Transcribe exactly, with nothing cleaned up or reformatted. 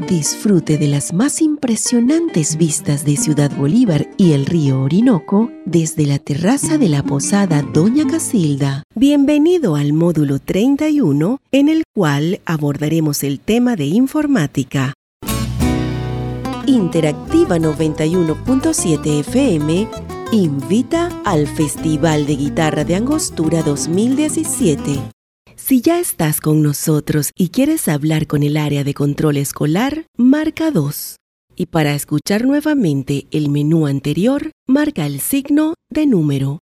Disfrute de las más impresionantes vistas de Ciudad Bolívar y el río Orinoco desde la terraza de la Posada Doña Casilda. Bienvenido al módulo treinta y uno, en el cual abordaremos el tema de informática. Interactiva noventa y uno punto siete F M invita al Festival de Guitarra de Angostura dos mil diecisiete. Si ya estás con nosotros y quieres hablar con el área de control escolar, marca dos. Y para escuchar nuevamente el menú anterior, marca el signo de número.